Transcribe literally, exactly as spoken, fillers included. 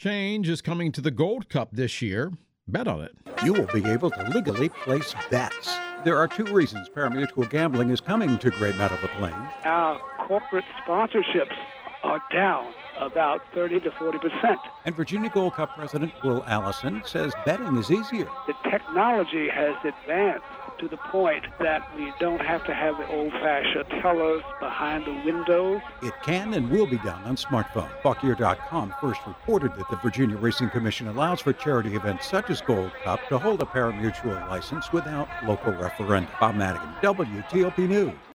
Change is coming to the Gold Cup this year. Bet on it. You will be able to legally place bets. There are two reasons pari-mutuel gambling is coming to Great Meadow Plains. Our corporate sponsorships are down about thirty to forty percent. And Virginia Gold Cup President Will Allison says betting is easier. The technology has advanced to the point that we don't have to have the old-fashioned tellers behind the windows. It can and will be done on smartphone. Buckier dot com first reported that the Virginia Racing Commission allows for charity events such as Gold Cup to hold a pari-mutuel license without local referendum. Bob Madigan, W T O P News.